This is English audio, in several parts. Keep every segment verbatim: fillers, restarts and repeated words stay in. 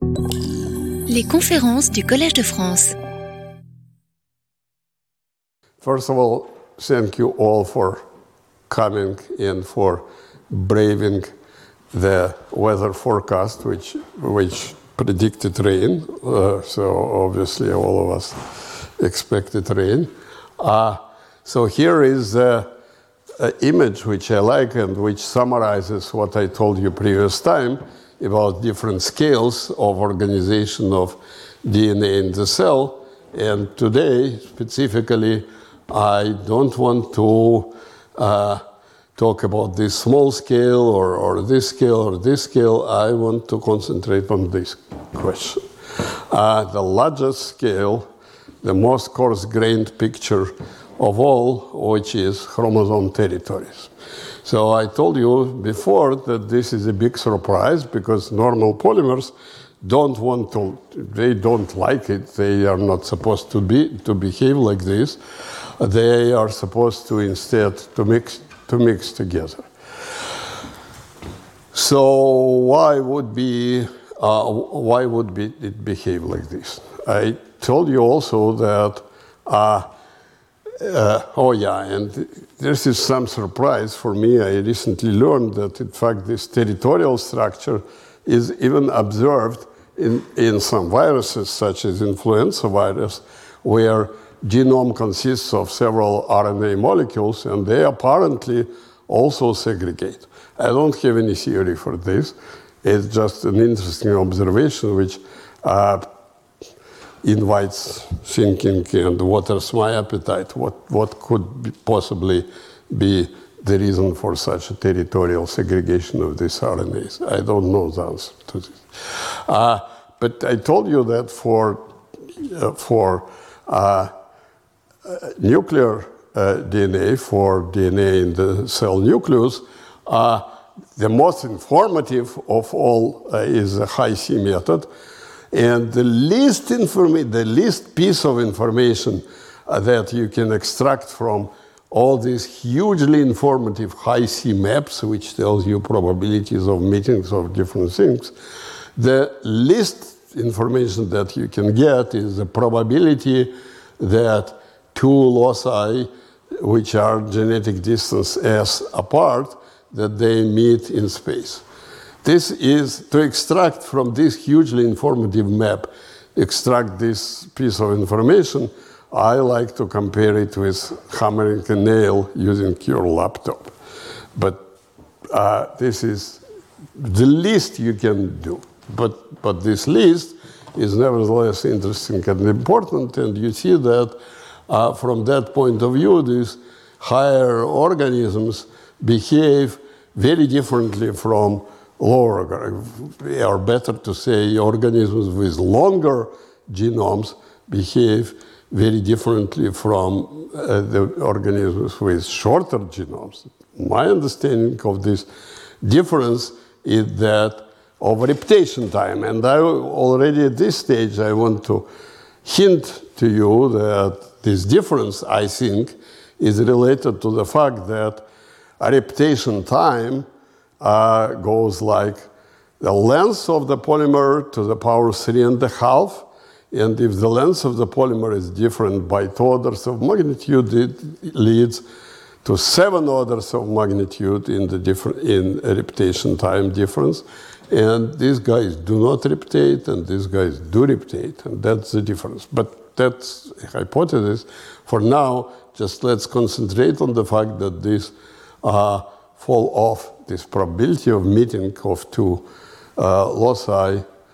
Les conférences du Collège de France. First of all, thank you all for coming and for braving the weather forecast, which which predicted rain. Uh, so obviously, all of us expected rain. Uh, so here is the uh, image which I like and which summarizes what I told you previous time about different scales of organization of D N A in the cell. And today, specifically, I don't want to uh, talk about this small scale or, or this scale or this scale. I want to concentrate on this question. Uh, the largest scale, the most coarse-grained picture of all, which is chromosome territories. So I told you before that this is a big surprise because normal polymers don't want to, they don't like it. They are not supposed to be to behave like this. They are supposed to instead to mix to mix together. So why would be uh, why would be it behave like this? I told you also that. Uh, Uh, oh yeah, and this is some surprise for me. I recently learned that, in fact, this territorial structure is even observed in, in some viruses, such as influenza virus, where genome consists of several R N A molecules, and they apparently also segregate. I don't have any theory for this. It's just an interesting observation, which uh, invites thinking and waters my appetite. What, what could be possibly be the reason for such a territorial segregation of these R N As? I don't know the answer to this. Uh, but I told you that for, uh, for uh, uh, nuclear uh, D N A, for D N A in the cell nucleus, uh, the most informative of all uh, is the Hi-C method. And the least informa- the least piece of information uh, that you can extract from all these hugely informative Hi-C maps, which tells you probabilities of meetings of different things, the least information that you can get is the probability that two loci, which are genetic distance s apart, that they meet in space. This is to extract from this hugely informative map, extract this piece of information. I like to compare it with hammering a nail using your laptop. But uh, this is the least you can do. But, but this least is nevertheless interesting and important. And you see that uh, from that point of view, these higher organisms behave very differently from lower, or better to say, organisms with longer genomes behave very differently from uh, the organisms with shorter genomes. My understanding of this difference is that of reptation time. And I already at this stage, I want to hint to you that this difference, I think, is related to the fact that a reptation time Uh, goes like the length of the polymer to the power three and a half, and if the length of the polymer is different by two orders of magnitude, it leads to seven orders of magnitude in the different in a reptation time difference. And these guys do not reptate, and these guys do reptate, and that's the difference. But that's a hypothesis. For now, just let's concentrate on the fact that this uh, fall off. This probability of meeting of two uh, loci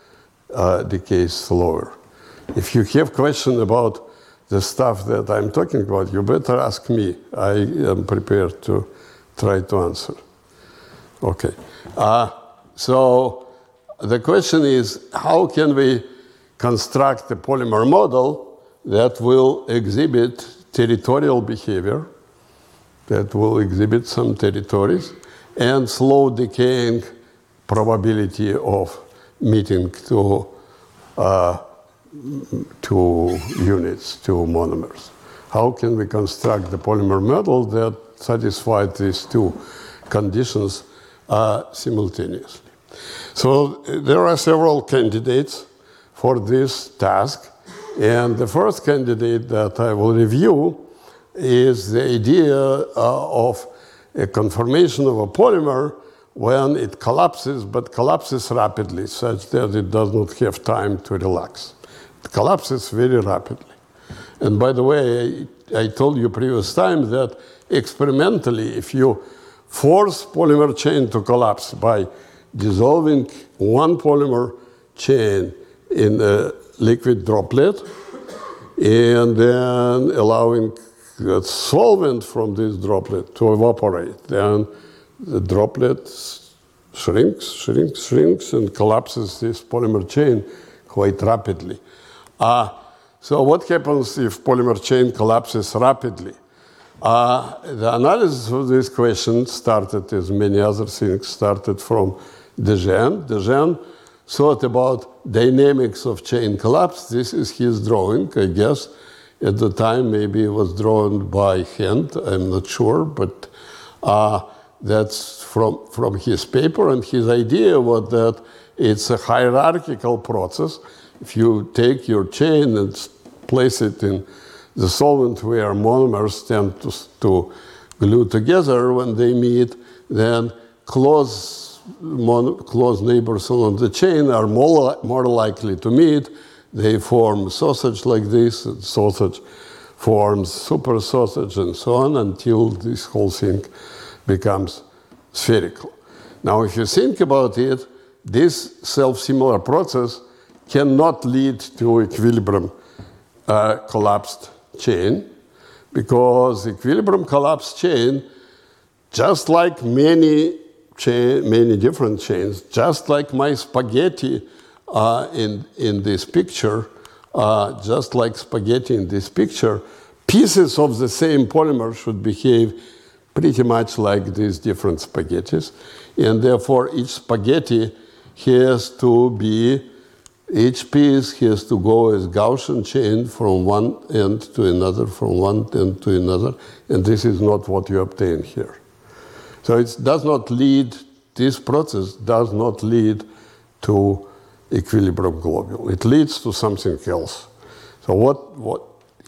uh, decays slower. If you have questions about the stuff that I'm talking about, you better ask me. I am prepared to try to answer. Okay. Uh, so the question is, how can we construct a polymer model that will exhibit territorial behavior, that will exhibit some territories, and slow decaying probability of meeting to uh, two units, two monomers. How can we construct the polymer model that satisfies these two conditions uh, simultaneously? So there are several candidates for this task. And the first candidate that I will review is the idea uh, of a conformation of a polymer when it collapses, but collapses rapidly, such that it does not have time to relax. It collapses very rapidly. And by the way, I, I told you previous time that experimentally, if you force polymer chain to collapse by dissolving one polymer chain in a liquid droplet and then allowing the solvent from this droplet to evaporate, then the droplet shrinks, shrinks, shrinks, and collapses this polymer chain quite rapidly. Uh, so what happens if polymer chain collapses rapidly? Uh, the analysis of this question started, as many other things, started from De Gennes. De Gennes thought about dynamics of chain collapse. This is his drawing, I guess. At the time, maybe it was drawn by hand, I'm not sure, but uh, that's from, from his paper. And his idea was that it's a hierarchical process. If you take your chain and place it in the solvent where monomers tend to, to glue together when they meet, then close, mon, close neighbors on the chain are more, more likely to meet. They form sausage like this, and sausage forms super sausage, and so on, until this whole thing becomes spherical. Now, if you think about it, this self-similar process cannot lead to equilibrium uh, collapsed chain, because equilibrium collapsed chain, just like many chain, many different chains, just like my spaghetti uh, in in this picture, uh, just like spaghetti in this picture, pieces of the same polymer should behave pretty much like these different spaghettis, and therefore each spaghetti has to be. Each piece has to go as Gaussian chain from one end to another, from one end to another, and this is not what you obtain here. So it does not lead, this process does not lead to equilibrium globule. It leads to something else. So what, what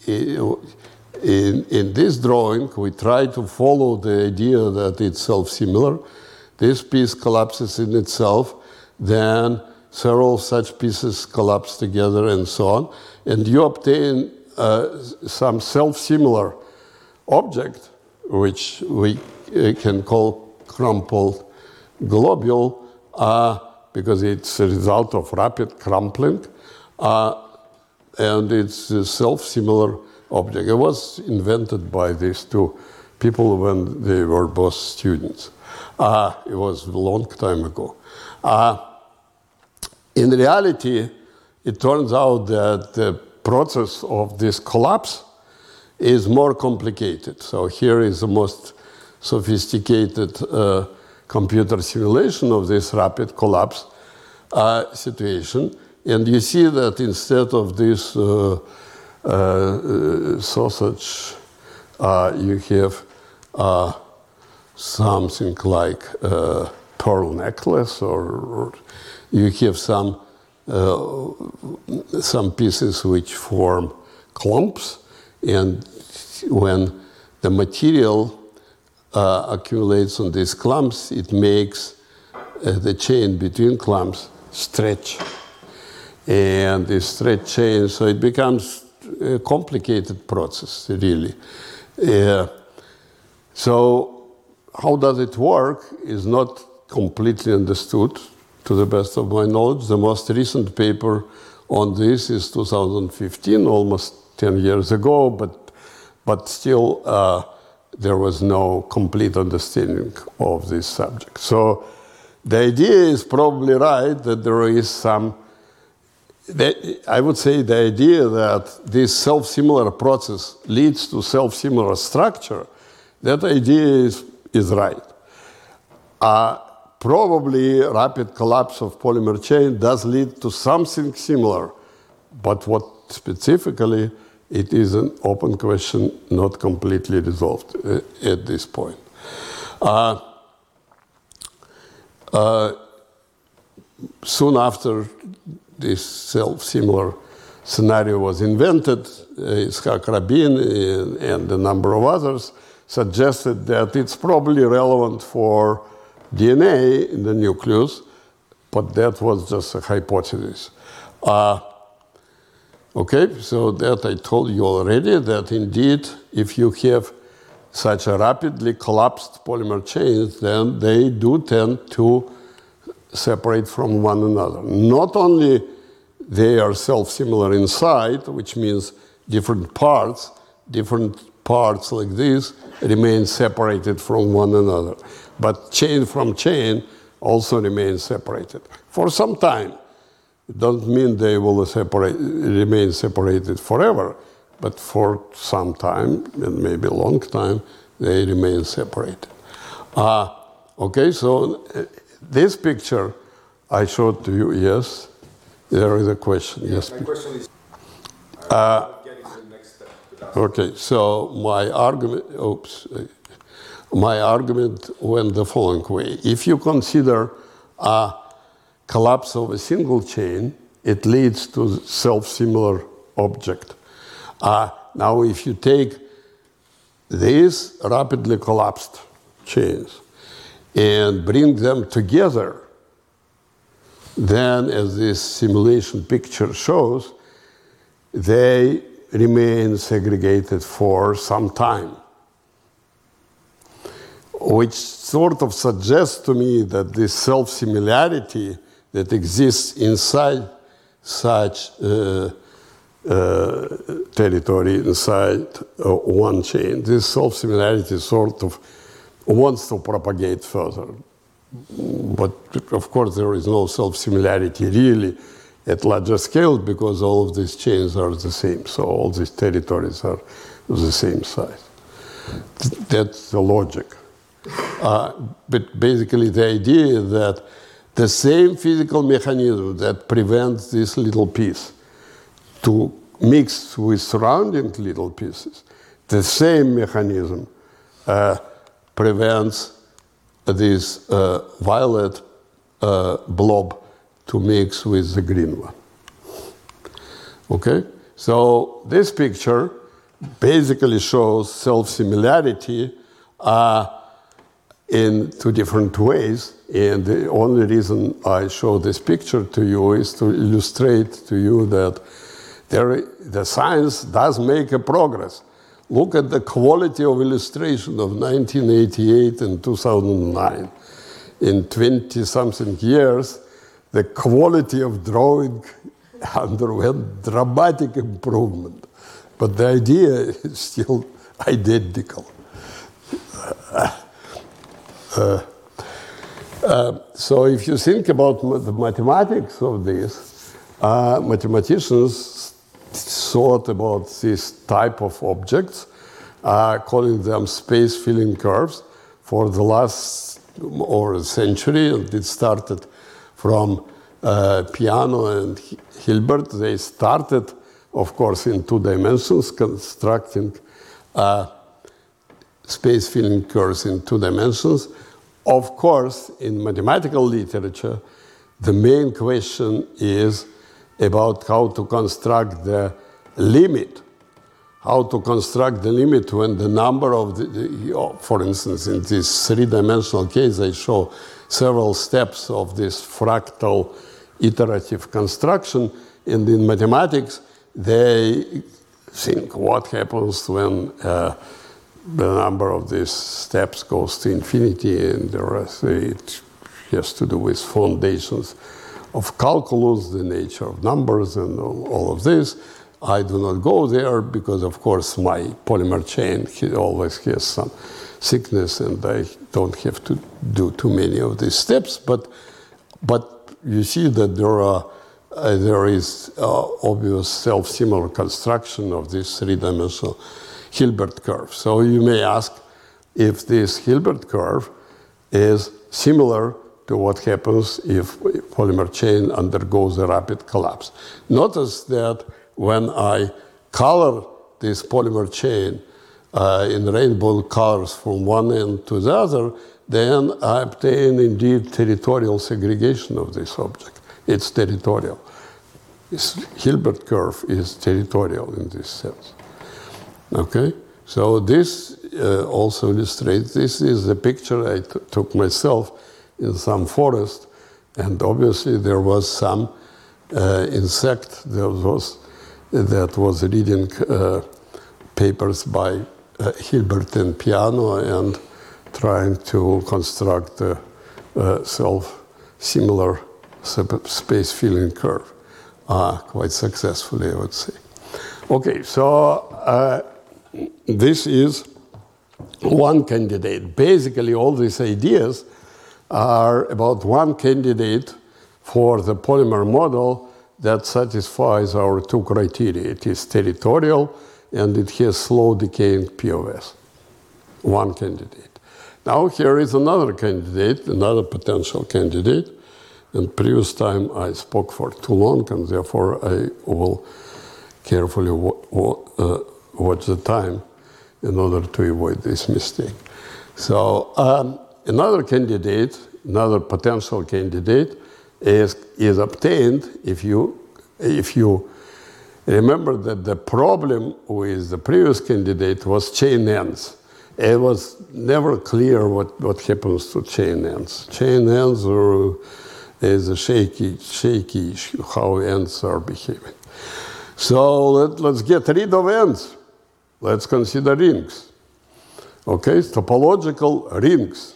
in, in this drawing, we try to follow the idea that it's self-similar. This piece collapses in itself, then several such pieces collapse together and so on, and you obtain uh, some self-similar object, which we uh, can call crumpled globule, uh, because it's a result of rapid crumpling, uh, and it's a self-similar object. It was invented by these two people when they were both students. Uh, it was a long time ago. Uh, In reality, it turns out that the process of this collapse is more complicated. So here is the most sophisticated uh, computer simulation of this rapid collapse uh, situation. And you see that instead of this uh, uh, sausage, uh, you have uh, something like a pearl necklace, or, or you have some uh, some pieces which form clumps, and when the material uh, accumulates on these clumps, it makes uh, the chain between clumps stretch. And this stretch chain, so it becomes a complicated process, really. Uh, so how does it work is not completely understood. To the best of my knowledge, the most recent paper on this is two thousand fifteen, almost ten years ago, but, but still uh, there was no complete understanding of this subject. So the idea is probably right that there is some, I would say the idea that this self-similar process leads to self-similar structure, that idea is, is right. Uh, Probably rapid collapse of polymer chain does lead to something similar, but what specifically, it is an open question, not completely resolved uh, at this point. Uh, uh, soon after this self-similar scenario was invented, uh, Itzhak Rabin and, and a number of others suggested that it's probably relevant for D N A in the nucleus, but that was just a hypothesis. Uh, okay, so that I told you already, that indeed, if you have such a rapidly collapsed polymer chains, then they do tend to separate from one another. Not only they are self-similar inside, which means different parts, different parts like this remain separated from one another. But chain from chain also remain separated for some time. It doesn't mean they will separate, remain separated forever, but for some time, and maybe a long time, they remain separated. Uh, okay, so uh, this picture I showed to you, yes? There is a question, yes? My question is, uh, uh, getting to the next step. Okay, so my argument, oops, my argument went the following way. If you consider a collapse of a single chain, it leads to self-similar object. Uh, now, if you take these rapidly collapsed chains and bring them together, then, as this simulation picture shows, they remain segregated for some time, which sort of suggests to me that this self-similarity that exists inside such uh, uh, territory, inside uh, one chain, this self-similarity sort of wants to propagate further. But of course, there is no self-similarity really at larger scale because all of these chains are the same. So all these territories are the same size. That's the logic. Uh, but basically, the idea is that the same physical mechanism that prevents this little piece to mix with surrounding little pieces, the same mechanism uh, prevents this uh, violet uh, blob to mix with the green one. Okay? So this picture basically shows self-similarity uh, in two different ways. And the only reason I show this picture to you is to illustrate to you that there, the science does make a progress. Look at the quality of illustration of nineteen eighty-eight and two thousand nine. In twenty-something years, the quality of drawing underwent dramatic improvement. But the idea is still identical. Uh, uh, uh, so if you think about the mathematics of this, uh, mathematicians thought about this type of objects, uh, calling them space-filling curves for the last over a century. And it started from uh, Peano and Hilbert. They started, of course, in two dimensions, constructing uh, space-filling curves in two dimensions. Of course, in mathematical literature, the main question is about how to construct the limit, how to construct the limit when the number of the, the for instance, in this three-dimensional case, I show several steps of this fractal iterative construction. And in mathematics, they think what happens when uh, the number of these steps goes to infinity, and the rest, it has to do with foundations of calculus, the nature of numbers, and all of this. I do not go there because, of course, my polymer chain always has some thickness, and I don't have to do too many of these steps. But, but you see that there are uh, there is uh, obvious self-similar construction of this three-dimensional Hilbert curve. So you may ask if this Hilbert curve is similar to what happens if polymer chain undergoes a rapid collapse. Notice that when I color this polymer chain uh, in rainbow colors from one end to the other, then I obtain indeed territorial segregation of this object. It's territorial. This Hilbert curve is territorial in this sense. Okay? So this uh, also illustrates, this is the picture I t took myself in some forest, and obviously there was some uh, insect that was, that was reading uh, papers by uh, Hilbert and Peano and trying to construct a uh, self-similar space-filling curve, uh, quite successfully, I would say. Okay, so uh, this is one candidate. Basically, all these ideas are about one candidate for the polymer model that satisfies our two criteria. It is territorial, and it has slow decaying P O S. One candidate. Now here is another candidate, another potential candidate. And previous time I spoke for too long, and therefore I will carefully uh, watch the time in order to avoid this mistake. So um, another candidate, another potential candidate is, is obtained if you, if you remember that the problem with the previous candidate was chain ends. It was never clear what, what happens to chain ends. Chain ends are, is a shaky, shaky how ends are behaving. So let, let's get rid of ends. Let's consider rings. Okay, topological rings.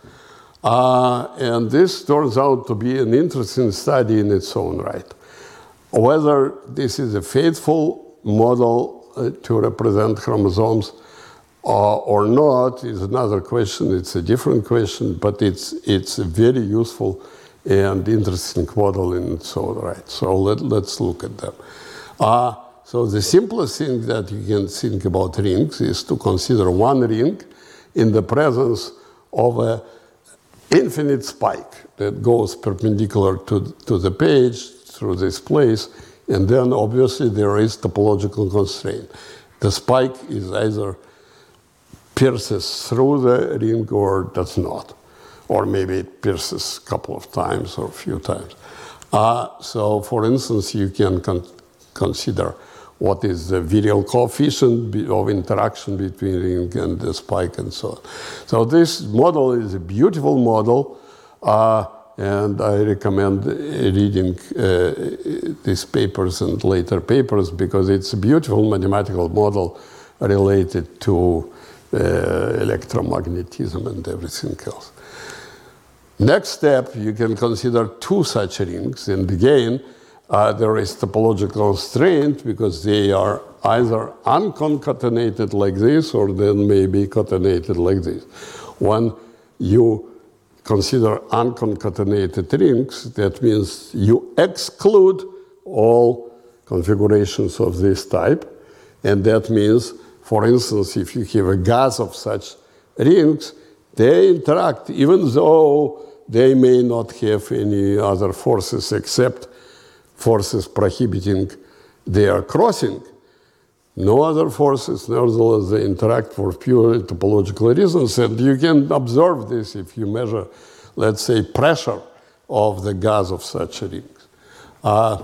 Uh, and this turns out to be an interesting study in its own right. Whether this is a faithful model uh, to represent chromosomes uh, or not is another question. It's a different question, but it's, it's a very useful and interesting model in its own right. So let, let's look at them. Uh, so the simplest thing that you can think about rings is to consider one ring in the presence of an infinite spike that goes perpendicular to, to the page through this place, and then obviously there is topological constraint. The spike is either pierces through the ring or does not, or maybe it pierces a couple of times or a few times. Uh, so for instance, you can con consider what is the virial coefficient of interaction between ring and the spike and so on. So this model is a beautiful model, uh, and I recommend reading uh, these papers and later papers because it's a beautiful mathematical model related to uh, electromagnetism and everything else. Next step, you can consider two such rings, and again, uh, there is topological constraint because they are either unconcatenated like this or then maybe concatenated like this. When you consider unconcatenated rings, that means you exclude all configurations of this type, and that means, for instance, if you have a gas of such rings, they interact even though they may not have any other forces except forces prohibiting their crossing. No other forces, nevertheless, they interact for purely topological reasons, and you can observe this if you measure, let's say, pressure of the gas of such rings. Uh,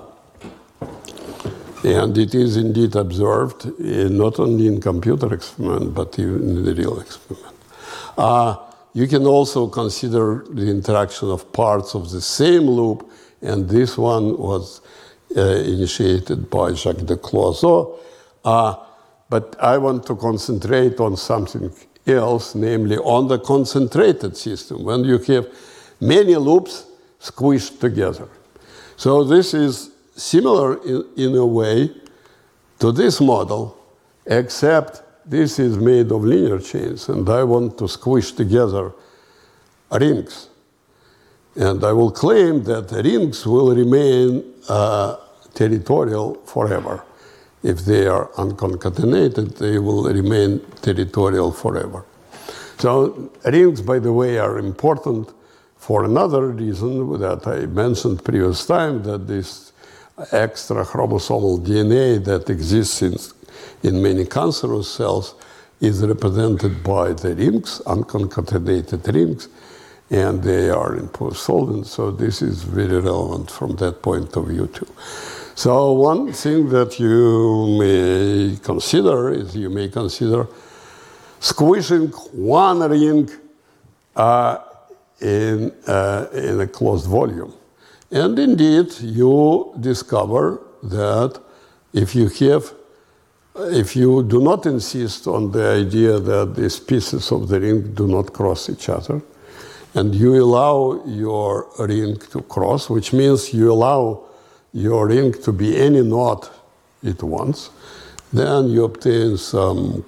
and it is indeed observed, uh, not only in computer experiment, but even in the real experiment. Uh, you can also consider the interaction of parts of the same loop, and this one was uh, initiated by Jacques de Cloiseau. Uh, but I want to concentrate on something else, namely on the concentrated system, when you have many loops squished together. So this is similar in, in a way to this model, except this is made of linear chains, and I want to squish together rings. And I will claim that rings will remain uh, territorial forever. If they are unconcatenated, they will remain territorial forever. So rings, by the way, are important for another reason that I mentioned previous time, that this extra chromosomal D N A that exists in, in many cancerous cells is represented by the rings, unconcatenated rings, and they are in post-Solvent, so this is very relevant from that point of view too. So one thing that you may consider is you may consider squishing one ring uh, in, uh, in a closed volume. And indeed, you discover that if you have, if you do not insist on the idea that these pieces of the ring do not cross each other, and you allow your ring to cross, which means you allow your ring to be any knot it wants, then you obtain some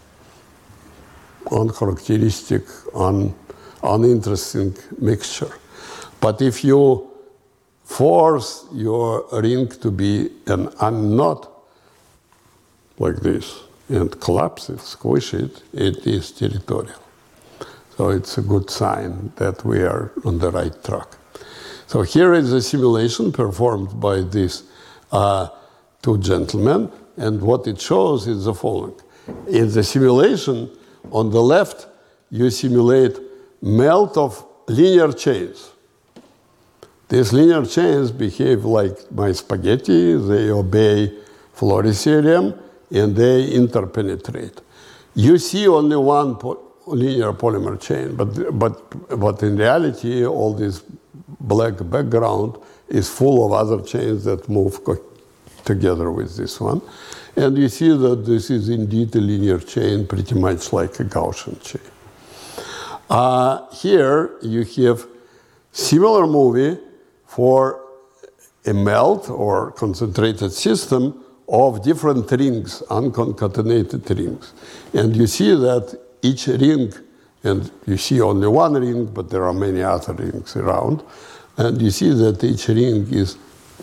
uncharacteristic, un, uninteresting mixture. But if you force your ring to be an unknot, like this, and collapse it, squish it, it is territorial. So it's a good sign that we are on the right track. So here is a simulation performed by these uh, two gentlemen, and what it shows is the following. In the simulation, on the left, you simulate melt of linear chains. These linear chains behave like my spaghetti. They obey Flory's theorem, and they interpenetrate. You see only one po linear polymer chain, but, but, but in reality, all this black background is full of other chains that move together with this one. And you see that this is indeed a linear chain, pretty much like a Gaussian chain. Uh, here you have similar movie for a melt or concentrated system of different rings, unconcatenated rings. And you see that each ring, and you see only one ring, but there are many other rings around, and you see that each ring is,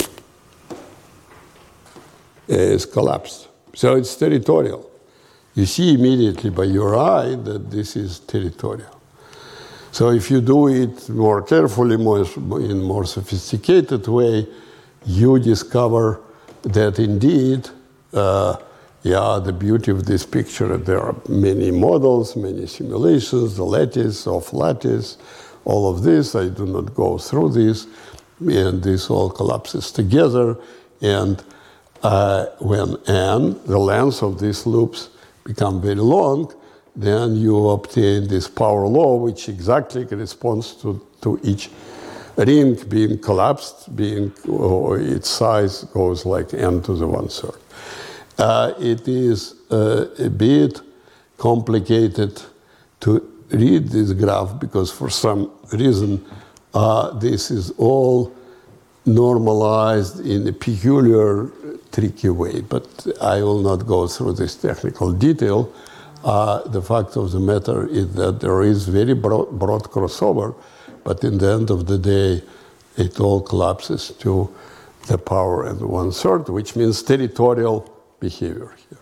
is collapsed. So it's territorial. You see immediately by your eye that this is territorial. So if you do it more carefully, more, in more sophisticated way, you discover that indeed, uh, yeah, the beauty of this picture, there are many models, many simulations, the lattice, off lattice, all of this. I do not go through this, and this all collapses together. And uh, when n, the length of these loops, become very long, then you obtain this power law, which exactly corresponds to, to each ring being collapsed, being, or its size goes like n to the one third. Uh, it is uh, a bit complicated to read this graph because for some reason uh, this is all normalized in a peculiar, tricky way. But I will not go through this technical detail. Uh, the fact of the matter is that there is very broad, broad crossover, but in the end of the day, it all collapses to the power and one third, which means territorial behavior here.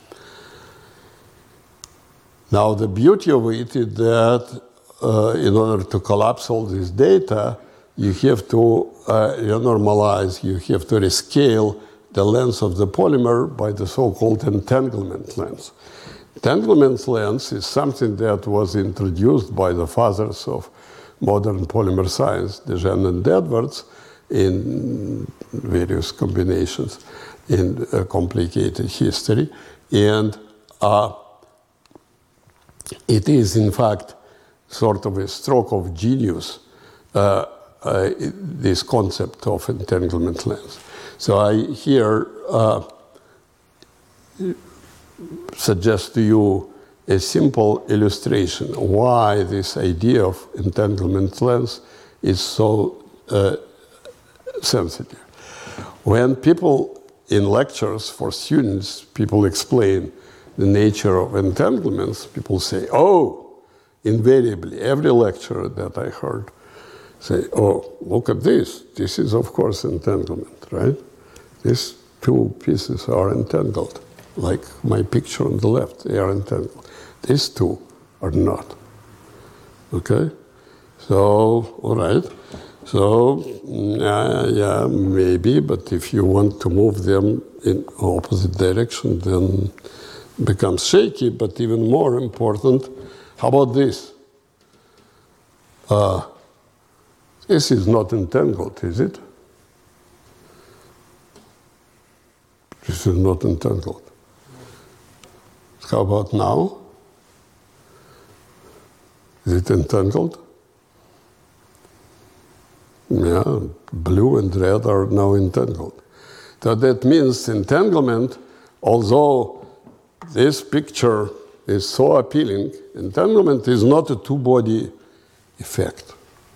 Now, the beauty of it is that uh, in order to collapse all this data, you have to uh, renormalize, you have to rescale the length of the polymer by the so-called entanglement length. Entanglement length is something that was introduced by the fathers of modern polymer science, De Gennes and Edwards, in various combinations in a complicated history. And uh, it is, in fact, sort of a stroke of genius, uh, uh, this concept of entanglement length. So I here uh, suggest to you a simple illustration why this idea of entanglement length is so uh, sensitive. When people in lectures for students, people explain the nature of entanglements, people say, oh, invariably, every lecturer that I heard say, oh, look at this. This is, of course, entanglement, right? These two pieces are entangled, like my picture on the left, they are entangled. These two are not, okay? So, all right. So, yeah, yeah, maybe, but if you want to move them in opposite direction, then becomes shaky, but even more important, how about this? Uh, this is not entangled, is it? This is not entangled. How about now? Is it entangled? Yeah, blue and red are now entangled. So that means entanglement, although this picture is so appealing, entanglement is not a two-body effect.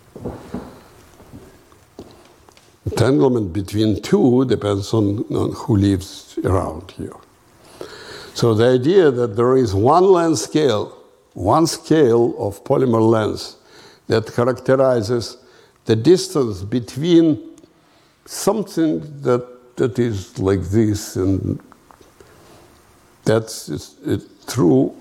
Entanglement between two depends on, on who lives around here. So the idea that there is one length scale, one scale of polymer length that characterizes the distance between something that, that is like this, and that's a true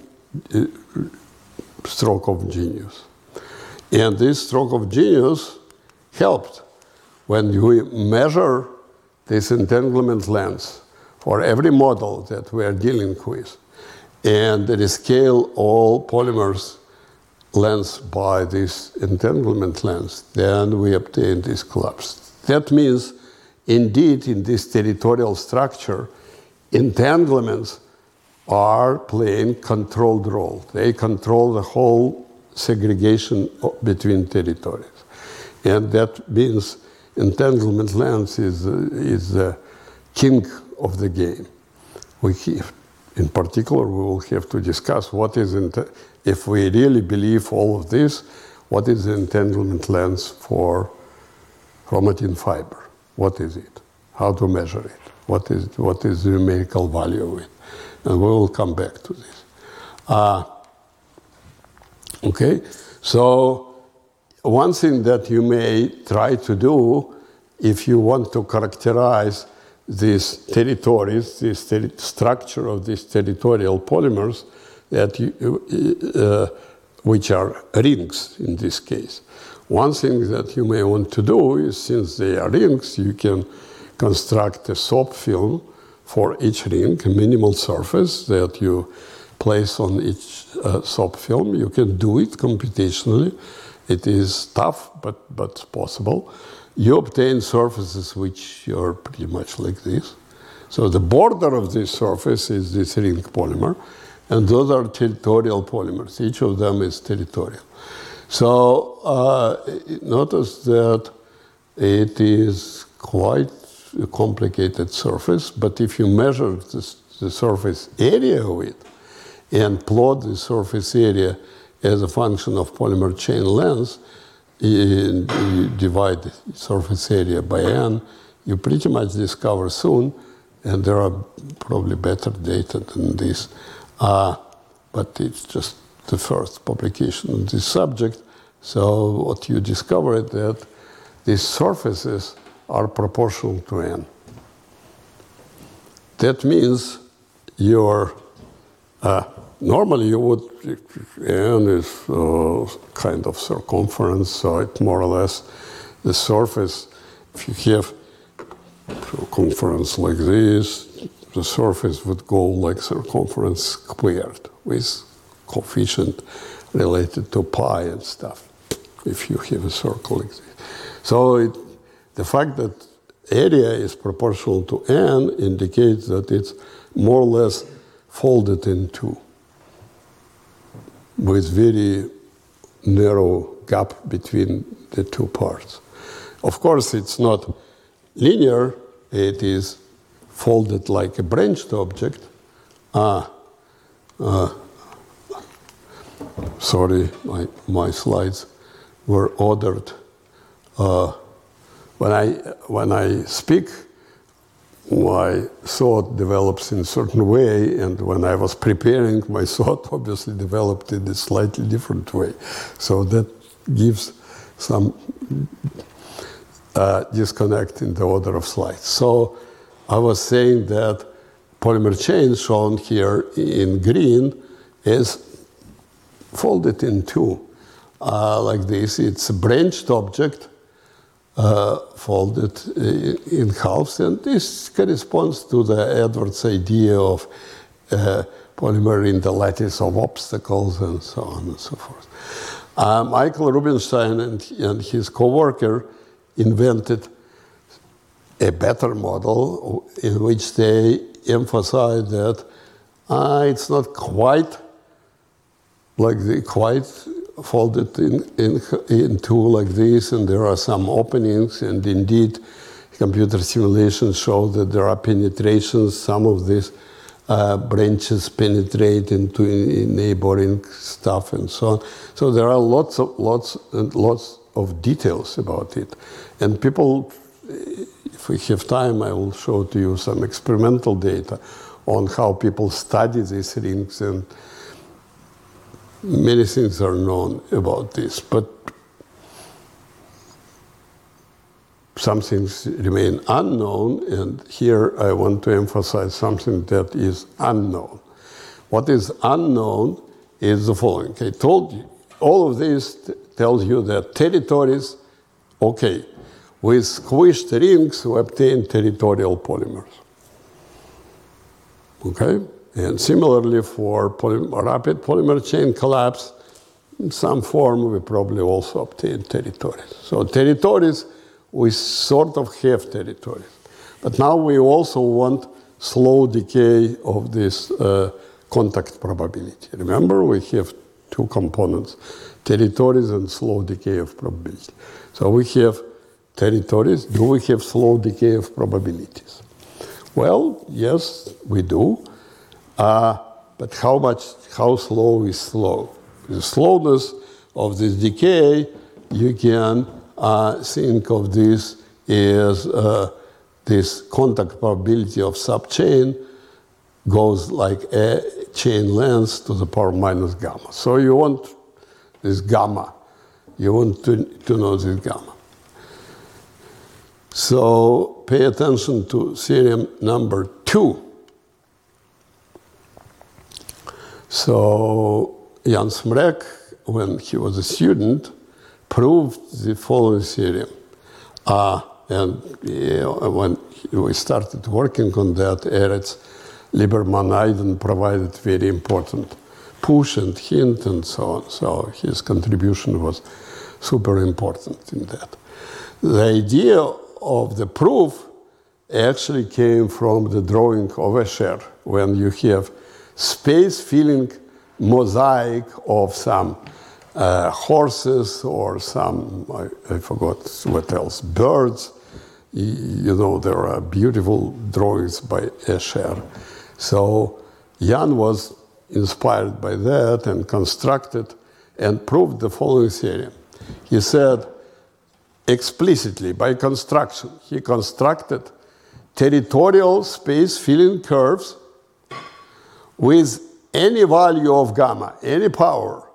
stroke of genius. And this stroke of genius helped when you measure this entanglement length for every model that we are dealing with, and they scale all polymers lengths by this entanglement length, then we obtain this collapse. That means, indeed, in this territorial structure, entanglements are playing controlled role. They control the whole segregation between territories. And that means entanglement length is, is the king of the game. We have, in particular, we will have to discuss what is, if we really believe all of this, what is the entanglement length for chromatin fiber? What is it? How to measure it? What is, what is the numerical value of it? And we will come back to this. Uh, okay, so one thing that you may try to do if you want to characterize these territories, this ter structure of these territorial polymers, that you, uh, which are rings in this case. One thing that you may want to do is, since they are rings, you can construct a soap film for each ring, a minimal surface that you place on each uh, soap film. You can do it computationally. It is tough, but, but possible. You obtain surfaces which are pretty much like this. So the border of this surface is this ring polymer, and those are territorial polymers. Each of them is territorial. So uh, notice that it is quite a complicated surface, but if you measure this, the surface area of it and plot the surface area as a function of polymer chain length, and you divide surface area by n, you pretty much discover soon, and there are probably better data than this, uh, but it's just the first publication on this subject. So what you discover is that these surfaces are proportional to n. That means your uh, normally you would, n is uh, kind of circumference, so it more or less the surface, if you have circumference like this, the surface would go like circumference squared with coefficient related to pi and stuff, if you have a circle like this. So it, the fact that area is proportional to n indicates that it's more or less folded in two, with very narrow gap between the two parts. Of course, it's not linear. It is folded like a branched object. Ah, uh, sorry, my, my slides were ordered. Uh, when, I, when I speak, my thought develops in a certain way, and when I was preparing, my thought obviously developed in a slightly different way. So that gives some uh, disconnect in the order of slides. So I was saying that polymer chain shown here in green is folded in two, uh, like this. It's a branched object, Uh, folded in halves, and this corresponds to the Edwards idea of uh, polymer in the lattice of obstacles, and so on and so forth. Uh, Michael Rubinstein and, and his co-worker invented a better model in which they emphasize that uh, it's not quite like the quite folded in, in, in two like this, and there are some openings, and indeed computer simulations show that there are penetrations. Some of these uh, branches penetrate into in neighboring stuff and so on. So there are lots of lots and lots of details about it, and people. If we have time, I will show to you some experimental data on how people study these rings, and many things are known about this, but some things remain unknown, and here I want to emphasize something that is unknown. What is unknown is the following. I told you, all of this tells you that territories, okay, with squished rings, we obtain territorial polymers. Okay? And similarly for polymer, rapid polymer chain collapse, in some form we probably also obtain territories. So territories, we sort of have territories. But now we also want slow decay of this uh, contact probability. Remember, we have two components, territories and slow decay of probability. So we have territories. Do we have slow decay of probabilities? Well, yes, we do. Uh, but how much, how slow is slow? The slowness of this decay, you can uh, think of this as uh, this contact probability of subchain goes like a chain length to the power minus gamma. So you want this gamma. You want to, to know this gamma. So pay attention to theorem number two. So Jan Smrek, when he was a student, proved the following theorem. Uh, and you know, when we started working on that, Eretz, Lieberman, Eiden provided very important push and hint and so on. So his contribution was super important in that. The idea of the proof actually came from the drawing of Escher, when you have space-filling mosaic of some uh, horses or some, I, I forgot what else, birds. You, you know, there are beautiful drawings by Escher. So Jan was inspired by that and constructed and proved the following theorem. He said, explicitly, by construction, he constructed territorial space-filling curves with any value of gamma, any power,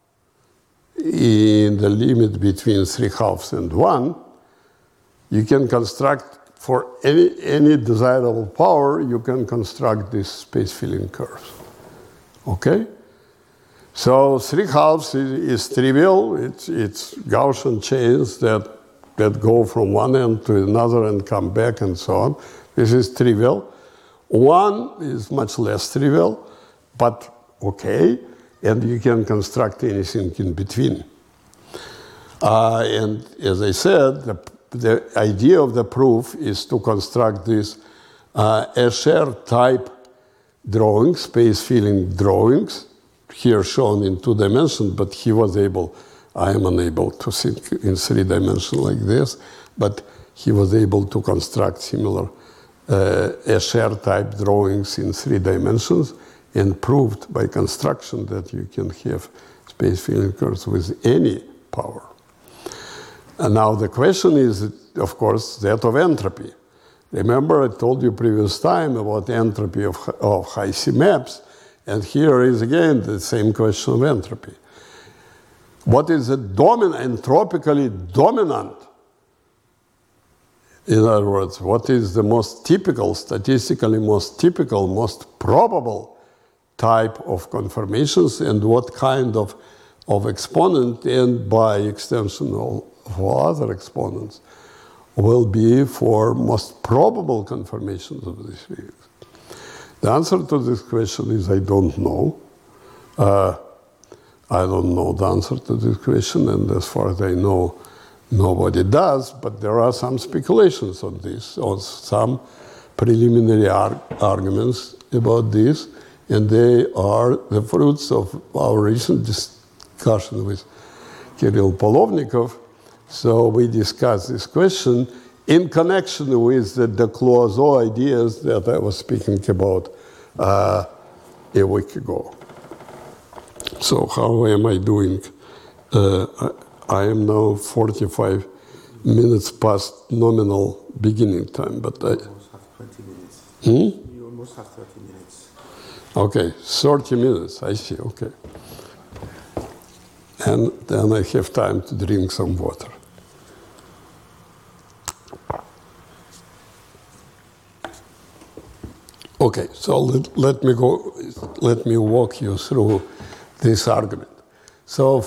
in the limit between three halves and one. You can construct, for any, any desirable power, you can construct these space-filling curves. Okay? So three halves is, is trivial. It's, it's Gaussian chains that that go from one end to another and come back and so on. This is trivial. One is much less trivial, but okay, and you can construct anything in between. Uh, and as I said, the, the idea of the proof is to construct these uh, Escher-type drawings, space-filling drawings, here shown in two dimensions, but he was able, I am unable to think in three dimensions like this, but he was able to construct similar uh, Escher-type drawings in three dimensions and proved by construction that you can have space-filling curves with any power. And now the question is, of course, that of entropy. Remember, I told you previous time about entropy of, of Hi-C maps, and here is again the same question of entropy. What is the dominant, entropically dominant? In other words, what is the most typical, statistically most typical, most probable type of conformations, and what kind of, of exponent, and by extension all, all other exponents, will be for most probable conformations of these fields. The answer to this question is I don't know. Uh, I don't know the answer to this question, and as far as I know, nobody does, but there are some speculations on this, or some preliminary ar- arguments about this, and they are the fruits of our recent discussion with Kirill Polovnikov. So we discussed this question in connection with the, the Clouzot ideas that I was speaking about uh, a week ago. So how am I doing? Uh, I am now forty-five minutes past nominal beginning time, but I... You almost have twenty minutes. Hmm? You almost have thirty minutes. Okay, thirty minutes, I see, okay. And then I have time to drink some water. Okay, so let, let me go, let me walk you through this argument. So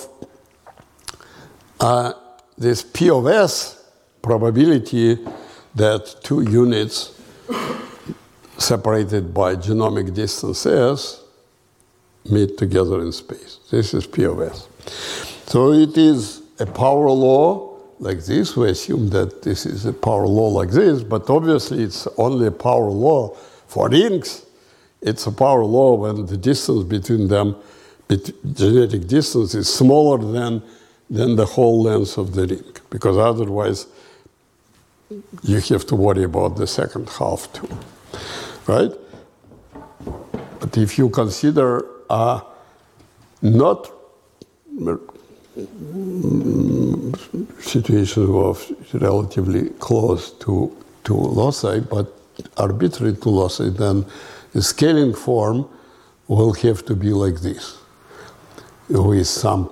uh, this P of S probability that two units separated by genomic distance S meet together in space. This is P of S. So it is a power law like this. We assume that this is a power law like this, but obviously it's only a power law for rings. It's a power law when the distance between them, genetic distance, is smaller than, than the whole length of the ring, because otherwise you have to worry about the second half too, right? But if you consider uh, not situation of relatively close to, to loci, but arbitrary to loci, then the scaling form will have to be like this, with some,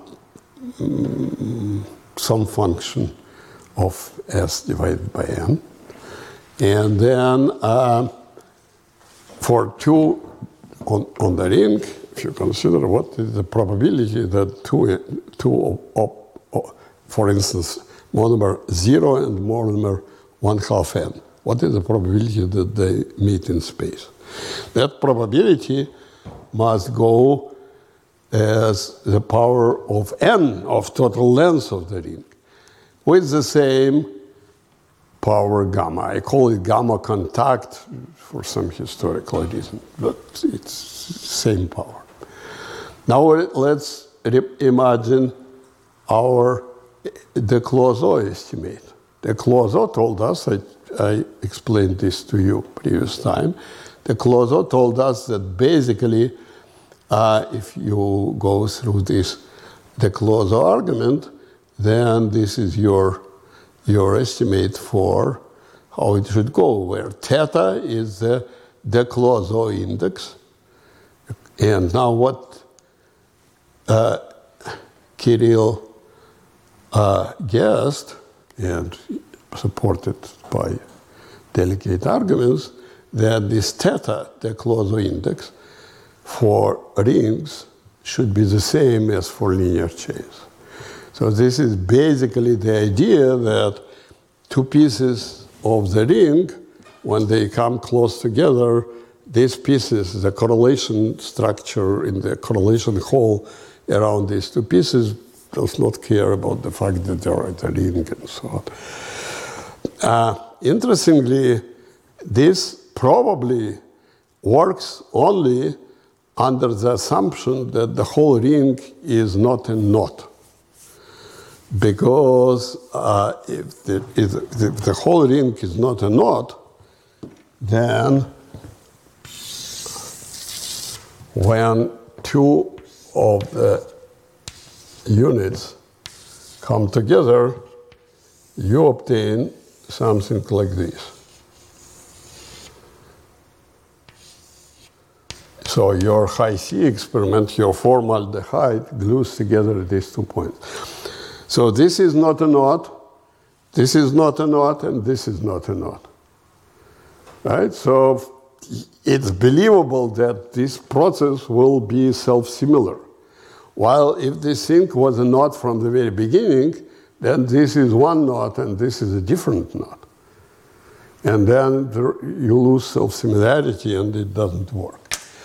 um, some function of S divided by N. And then uh, for two on, on the ring, if you consider what is the probability that two, two op, op, for instance, monomer zero and monomer one half N, what is the probability that they meet in space? That probability must go as the power of N of total length of the ring, with the same power gamma. I call it gamma contact for some historical reason, but it's same power. Now let's imagine our the Clouzot estimate. The Clouzot told us, I, I explained this to you previous time, the Clouzot told us that basically uh, if you go through this, the Clouzot argument, then this is your, your estimate for how it should go, where theta is the, the Clouzot index. And now what uh, Kirill uh, guessed, and supported by delicate arguments, that this theta, the Clouzot index, for rings should be the same as for linear chains. So this is basically the idea that two pieces of the ring, when they come close together, these pieces, the correlation structure in the correlation hole around these two pieces does not care about the fact that they are at the ring and so on. Uh, interestingly, this probably works only under the assumption that the whole ring is not a knot. Because uh, if, the, if, the, if the whole ring is not a knot, then when two of the units come together, you obtain something like this. So your high C experiment, your formaldehyde, glues together these two points. So this is not a knot, this is not a knot, and this is not a knot. Right? So it's believable that this process will be self-similar. While if this thing was a knot from the very beginning, then this is one knot and this is a different knot. and then there, you lose self-similarity and it doesn't work.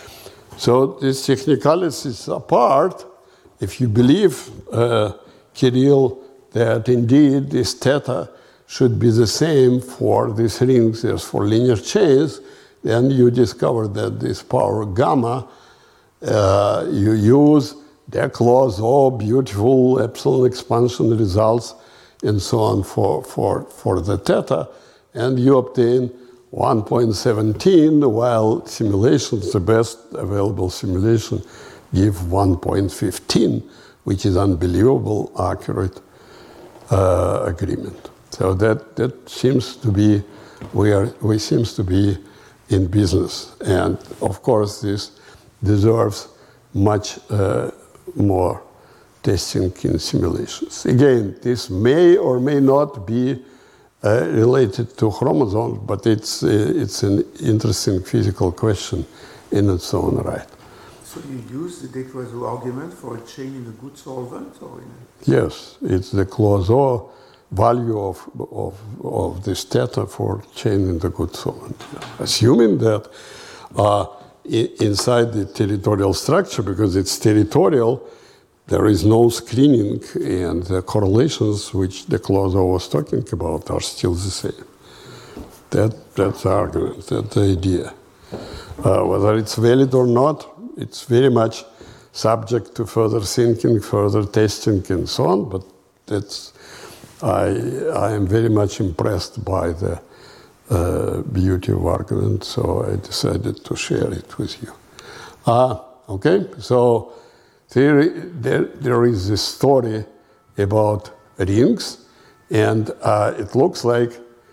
So these technicalities apart, if you believe, uh, Kirill, that indeed this theta should be the same for these rings as for linear chains, then you discover that this power gamma, uh, you use the clause, oh, beautiful epsilon expansion results, and so on for, for, for the theta, and you obtain one point one seven, while simulations, the best available simulation, give one point one five, which is unbelievable accurate uh, agreement. So that, that seems to be, we, are, we seems to be in business. And of course, this deserves much uh, more testing in simulations. Again, this may or may not be uh, related to chromosomes, but it's, uh, it's an interesting physical question in its own right. So you use the de Cloizeau argument for a chain in a good solvent? Or in a... Yes, it's the Cloizeau value of, of, of this theta for chain in the good solvent. Assuming that uh, inside the territorial structure, because it's territorial, there is no screening, and the correlations which de Cloizeau was talking about are still the same. That, that's the argument, that's the idea. Uh, whether it's valid or not, it's very much subject to further thinking, further testing, and so on, but that's, I, I am very much impressed by the uh, beauty of argument, so I decided to share it with you. Uh, okay, so there, there, there is this story about rings, and uh, it looks like,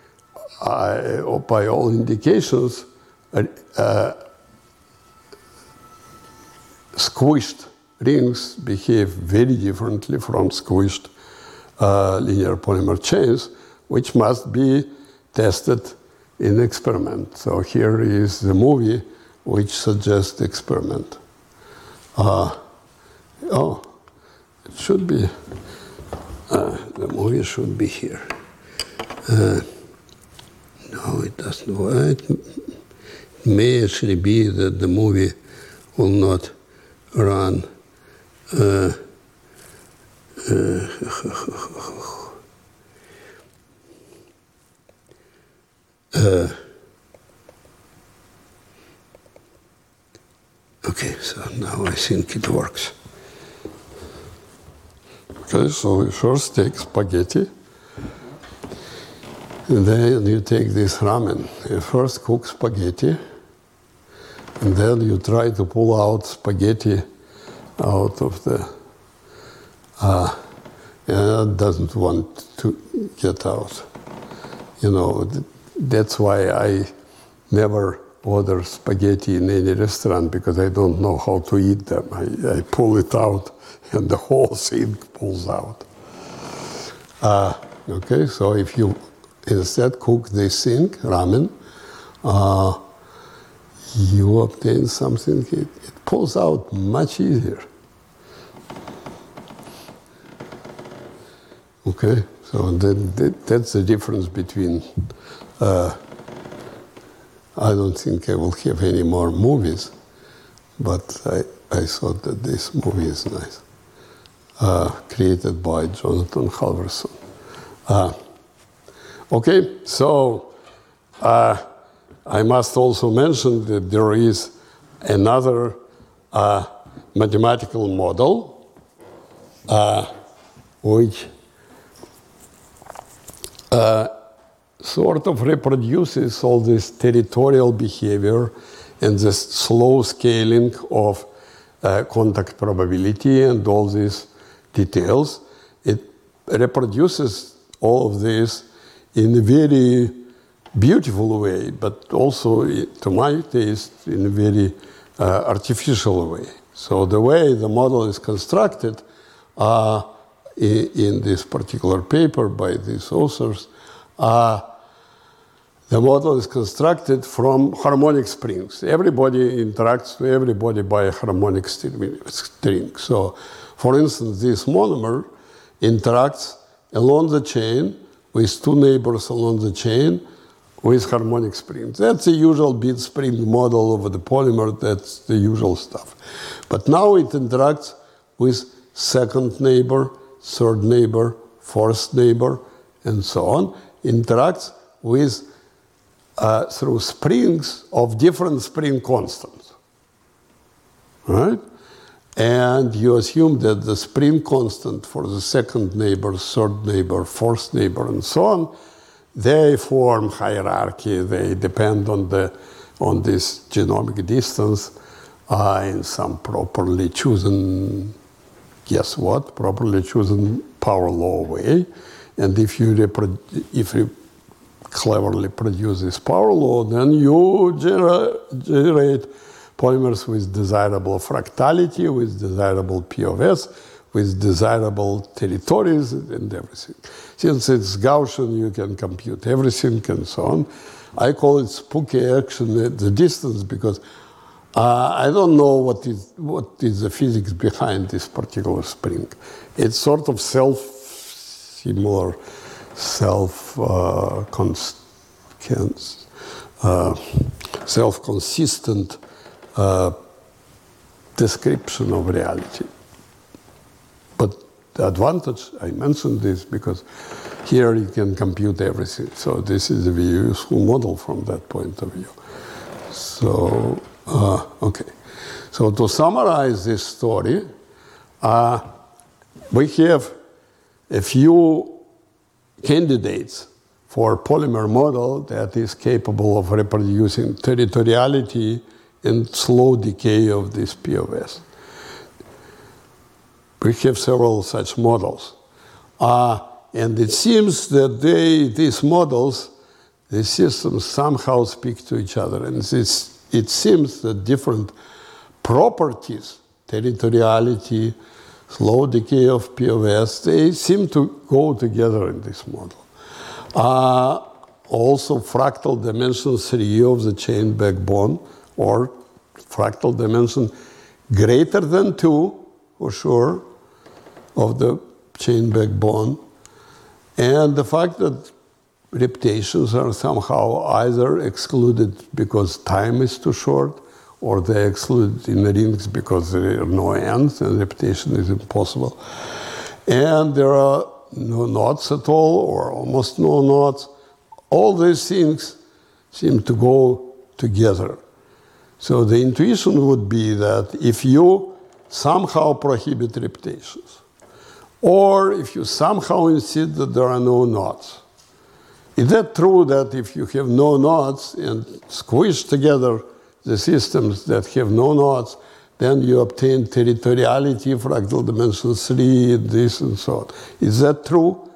uh, by all indications, uh, squished rings behave very differently from squished uh, linear polymer chains, which must be tested in experiment. So here is the movie which suggests experiment. Uh, oh, it should be, uh, the movie should be here. Uh, no, it doesn't work. It may actually be that the movie will not run. Uh, uh, uh, okay, so now I think it works. Okay, so we first take spaghetti, and then you take this ramen. You first cook spaghetti, and then you try to pull out spaghetti out of the, uh, and it doesn't want to get out. You know, that's why I never order spaghetti in any restaurant, because I don't know how to eat them. I, I pull it out, and the whole thing pulls out. Uh, okay, so if you instead cook this thing, ramen, uh, you obtain something, it, it pulls out much easier. Okay, so that, that, that's the difference between, uh, I don't think I will have any more movies, but I, I thought that this movie is nice, uh, created by Jonathan Halverson. Uh, okay, so, uh, I must also mention that there is another uh, mathematical model uh, which uh, sort of reproduces all this territorial behavior and this slow scaling of uh, contact probability and all these details. It reproduces all of this in a very beautiful way, but also, to my taste, in a very uh, artificial way. So the way the model is constructed uh, in, in this particular paper by these authors, uh, the model is constructed from harmonic springs. Everybody interacts with everybody by a harmonic string. So, for instance, this monomer interacts along the chain with two neighbors along the chain with harmonic springs. That's the usual bead spring model of the polymer. That's the usual stuff. But now it interacts with second neighbor, third neighbor, fourth neighbor, and so on. Interacts with uh, through springs of different spring constants, right? And you assume that the spring constant for the second neighbor, third neighbor, fourth neighbor, and so on, they form hierarchy. They depend on the on this genomic distance uh, in some properly chosen, guess what? Properly chosen power law way. And if you if you cleverly produce this power law, then you genera generate polymers with desirable fractality, with desirable P O S, with desirable territories and everything. Since it's Gaussian, you can compute everything and so on. I call it spooky action at the distance because uh, I don't know what is, what is the physics behind this particular spring. It's sort of self-similar, self, uh, uh, self-consistent Uh, description of reality. But the advantage, I mentioned this because here you can compute everything. So this is a very useful model from that point of view. So, uh, okay. So to summarize this story, uh, we have a few candidates for polymer model that is capable of reproducing territoriality and slow decay of this P O S. We have several such models. Uh, and it seems that they, these models, these systems somehow speak to each other. And this, it seems that different properties, territoriality, slow decay of P O S, they seem to go together in this model. Uh, also, fractal dimension three of the chain backbone, or fractal dimension greater than two, for sure, of the chain backbone. And the fact that reputations are somehow either excluded because time is too short, or they're excluded in the rings because there are no ends and reputation is impossible. And there are no knots at all, or almost no knots. All these things seem to go together. So the intuition would be that if you somehow prohibit reputations, or if you somehow insist that there are no knots, is that true that if you have no knots and squish together the systems that have no knots, then you obtain territoriality, fractal dimension three, this and so on? Is that true?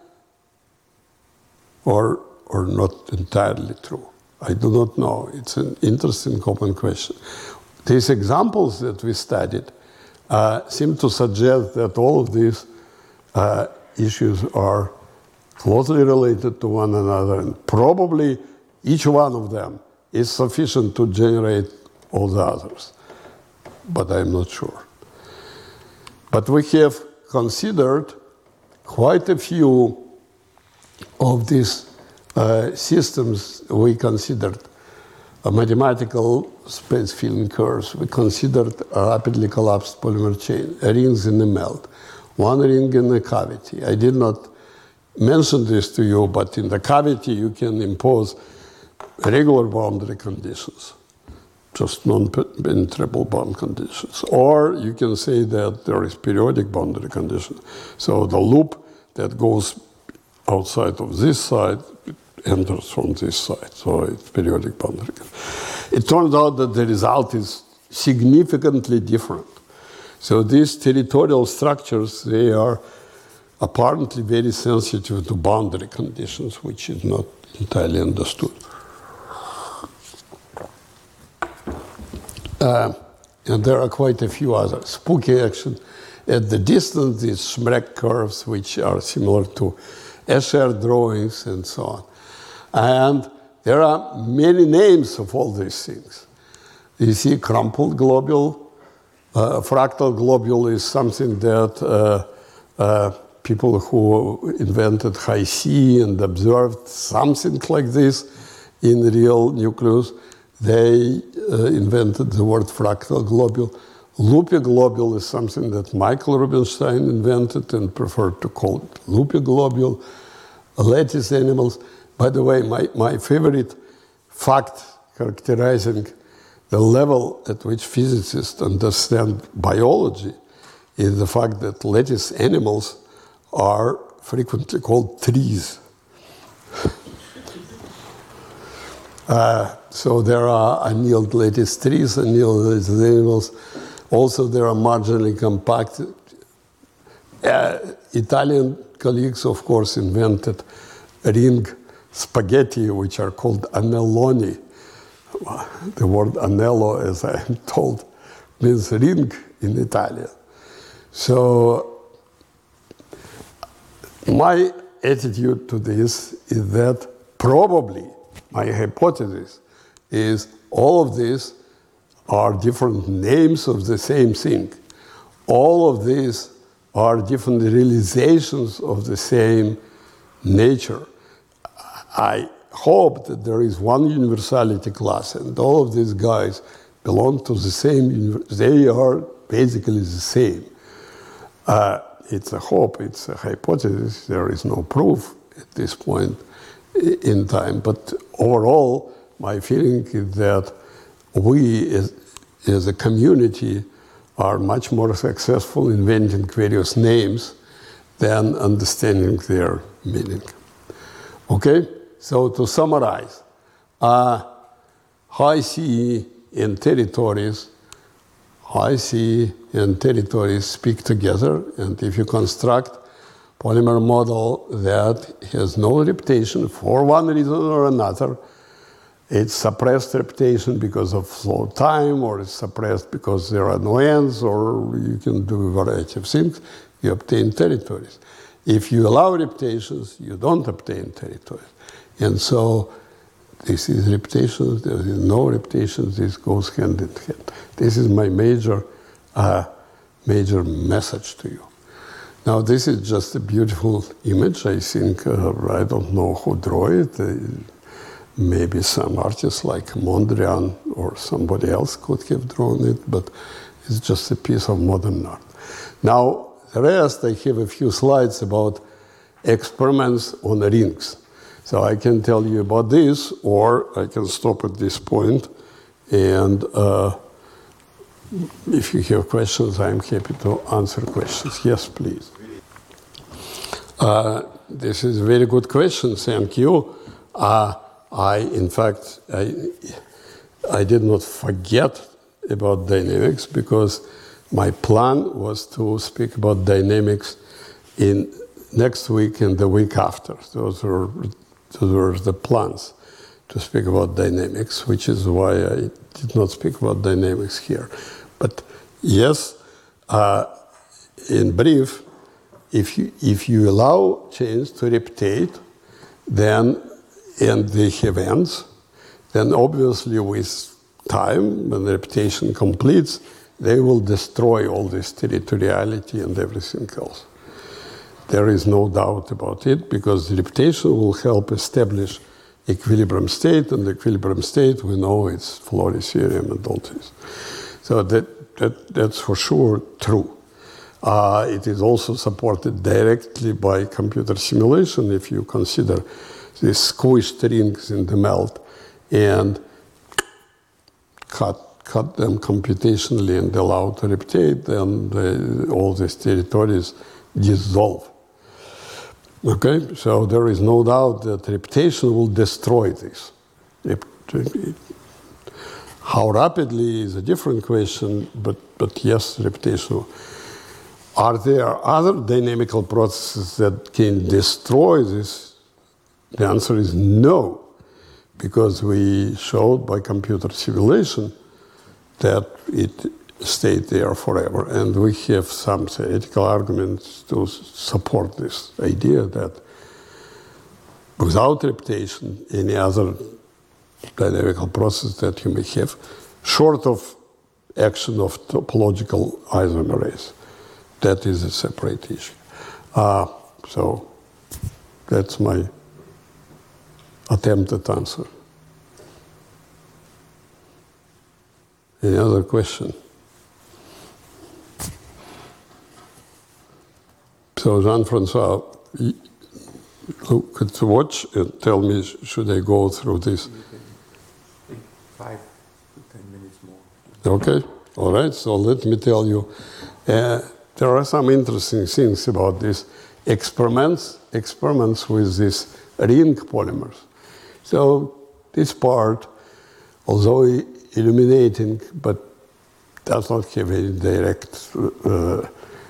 Or, or not entirely true? I do not know. It's an interesting open question. These examples that we studied uh, seem to suggest that all of these uh, issues are closely related to one another, and probably each one of them is sufficient to generate all the others. But I'm not sure. But we have considered quite a few of these Uh, systems. We considered a mathematical space filling curves. We considered a rapidly collapsed polymer chain, rings in the melt, one ring in the cavity. I did not mention this to you, but in the cavity you can impose regular boundary conditions, just non-penetrable bound conditions. Or you can say that there is periodic boundary condition. So the loop that goes outside of this side enters from this side, so it's periodic boundary. It turns out that the result is significantly different. So these territorial structures, they are apparently very sensitive to boundary conditions, which is not entirely understood. Uh, and there are quite a few other spooky action. At the distance, these Schmreck curves, which are similar to Escher drawings and so on. And there are many names of all these things. You see crumpled globule. Uh, fractal globule is something that uh, uh, people who invented high C and observed something like this in real nucleus. They uh, invented the word fractal globule. Loopy globule is something that Michael Rubinstein invented and preferred to call it loopy globule. Lattice animals. By the way, my, my favorite fact characterizing the level at which physicists understand biology is the fact that lattice animals are frequently called trees. uh, so there are annealed lattice trees, annealed lattice animals. Also, there are marginally compact. Uh, Italian colleagues, of course, invented ring spaghetti, which are called annelloni. The word anello, as I am told, means ring in Italian. So my attitude to this is that probably my hypothesis is all of these are different names of the same thing. All of these are different realizations of the same nature. I hope that there is one universality class, and all of these guys belong to the same, they are basically the same. Uh, it's a hope, it's a hypothesis, there is no proof at this point in time. But overall, my feeling is that we as, as a community are much more successful in inventing various names than understanding their meaning. Okay? So to summarize, uh, high sea and territories, high sea and territories speak together, and if you construct polymer model that has no repetition for one reason or another, it's suppressed repetition because of slow time, or it's suppressed because there are no ends, or you can do a variety of things, you obtain territories. If you allow repetitions, you don't obtain territories. And so this is repetitions, there is no repetitions, this goes hand in hand. This is my major, uh, major message to you. Now, this is just a beautiful image. I think, uh, I don't know who drew it. Uh, maybe some artist like Mondrian or somebody else could have drawn it, but it's just a piece of modern art. Now, the rest, I have a few slides about experiments on rings. So I can tell you about this, or I can stop at this point, and uh, if you have questions, I'm happy to answer questions. Yes, please. Uh, this is a very good question, thank you. Uh, I, in fact, I, I did not forget about dynamics, because my plan was to speak about dynamics in next week and the week after. Those were Those were the plans to speak about dynamics, which is why I did not speak about dynamics here. But yes, uh, in brief, if you, if you allow chains to replicate, then, and they have ends, then obviously with time, when the repetition completes, they will destroy all this territoriality and everything else. There is no doubt about it, because the repetition will help establish equilibrium state, and the equilibrium state, we know it's Flory theorem and all this. So that, that, that's for sure true. Uh, it is also supported directly by computer simulation. If you consider these squished rings in the melt and cut, cut them computationally and allow to replicate, then the, all these territories dissolve. Okay, so there is no doubt that repetition will destroy this. How rapidly is a different question, but, but yes, repetition. Are there other dynamical processes that can destroy this? The answer is no, because we showed by computer simulation that it stayed there forever. And we have some theoretical arguments to support this idea that without repetition, any other dynamical process that you may have, short of action of topological isomerase, that is a separate issue. Uh, so that's my attempted answer. Any other question? So Jean-Francois, look at the watch and tell me, should I go through this? You can take five to ten minutes more. Okay, all right, so let me tell you. Uh, there are some interesting things about these experiments, experiments with these ring polymers. So this part, although illuminating, but does not have any direct uh,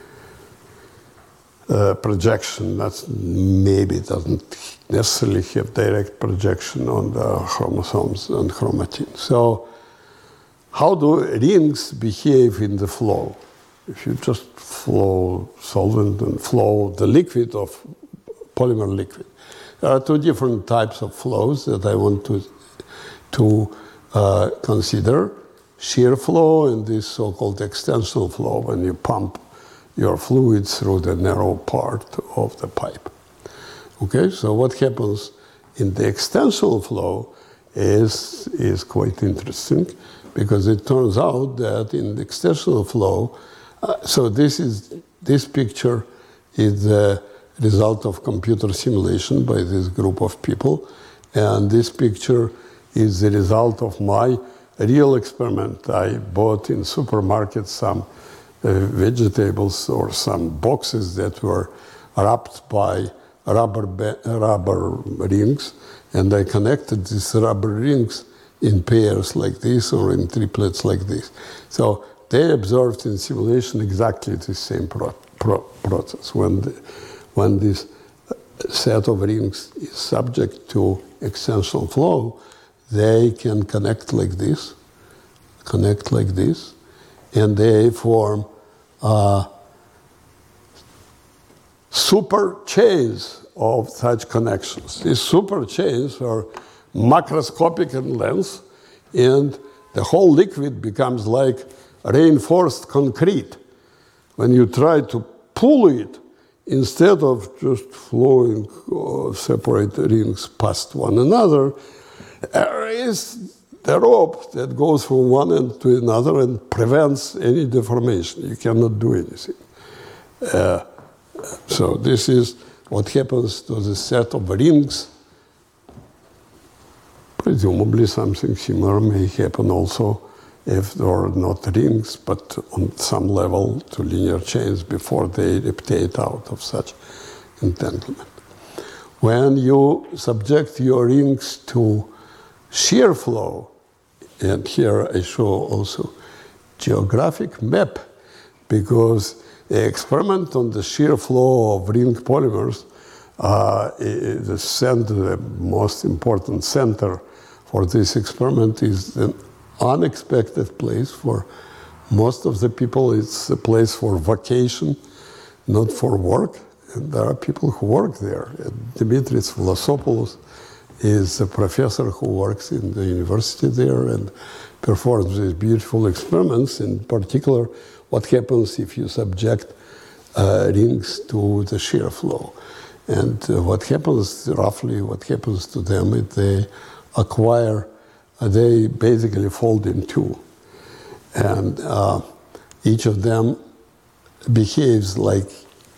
uh, projection. That's maybe doesn't necessarily have direct projection on the chromosomes and chromatin. So how do rings behave in the flow? If you just flow solvent and flow the liquid of polymer liquid. There are two different types of flows that I want to, to uh, consider. Shear flow and this so-called extensional flow, when you pump your fluid through the narrow part of the pipe. Okay, so what happens in the extensional flow is, is quite interesting, because it turns out that in the extensional flow, uh, so this is this picture is the result of computer simulation by this group of people, and this picture is the result of my real experiment. I bought in supermarket some uh, vegetables or some boxes that were wrapped by rubber rubber rings, and I connected these rubber rings in pairs like this or in triplets like this. So they observed in simulation exactly the same pro pro process. When, the, when this set of rings is subject to extensional flow, they can connect like this, connect like this, and they form uh, super chains of such connections. These super chains are macroscopic in length, and the whole liquid becomes like reinforced concrete. When you try to pull it, instead of just flowing uh, separate rings past one another, there is the rope that goes from one end to another and prevents any deformation. You cannot do anything. Uh, so this is what happens to the set of rings. Presumably something similar may happen also if there are not rings, but on some level to linear chains before they reptate out of such entanglement. When you subject your rings to shear flow, and here I show also geographic map, because the experiment on the shear flow of ring polymers, uh, the center, the most important center for this experiment is an unexpected place for most of the people. It's a place for vacation, not for work. And there are people who work there. Dimitris Vlasopoulos is a professor who works in the university there and performs these beautiful experiments. In particular, what happens if you subject uh, rings to the shear flow. And uh, what happens, roughly what happens to them, is they acquire, uh, they basically fold in two. And uh, each of them behaves like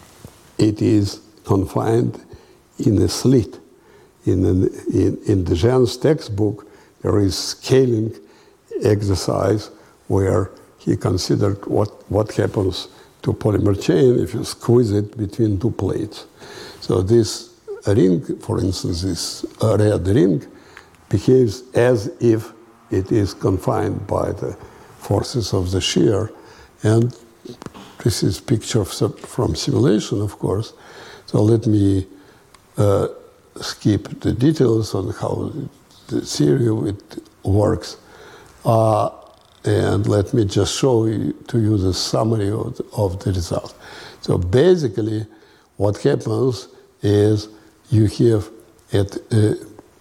it is confined in a slit. In, an, in, in the Jean's textbook, there is scaling exercise where he considered what, what happens to polymer chain if you squeeze it between two plates. So this ring, for instance, this red ring, behaves as if it is confined by the forces of the shear. And this is a picture from simulation, of course. So let me uh, skip the details on how the theory of it works. Uh, and let me just show you, to you the summary of the, of the result. So basically, what happens is you have at uh,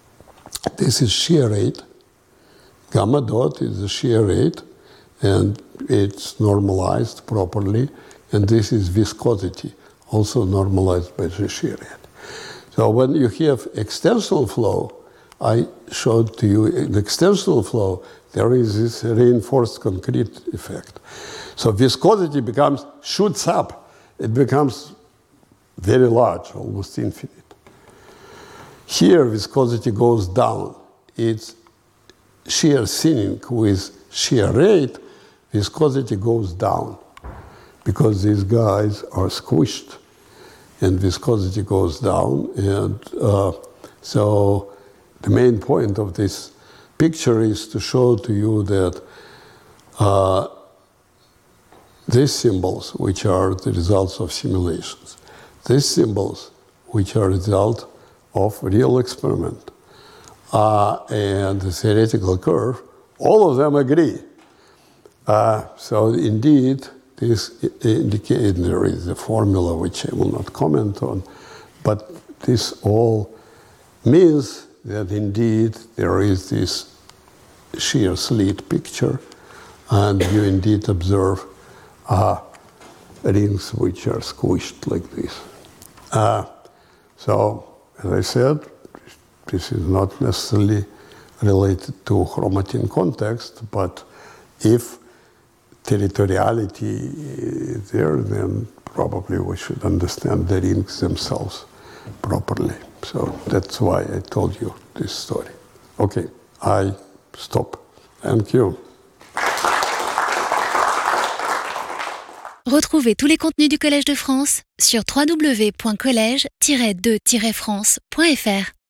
this is shear rate. Gamma dot is the shear rate, and it's normalized properly. And this is viscosity, also normalized by the shear rate. So when you have extensional flow, I showed to you in extensional flow, there is this reinforced concrete effect. So viscosity becomes, shoots up. It becomes very large, almost infinite. Here, viscosity goes down. It's shear thinning with shear rate, viscosity goes down because these guys are squished and viscosity goes down. And uh, so the main point of this picture is to show to you that uh, these symbols, which are the results of simulations, these symbols, which are a result of real experiment, uh, and the theoretical curve, all of them agree. Uh, so indeed, this indicates there is a formula which I will not comment on, but this all means that indeed there is this shear slit picture, and you indeed observe uh, rings which are squished like this. Uh, so, as I said, this is not necessarily related to chromatin context, but if territoriality is there, then probably we should understand the rings themselves properly. So that's why I told you this story. Okay, I stop. Thank you. Retrouvez tous les contenus du Collège de France sur w w w point collège tiret de tiret france point f r.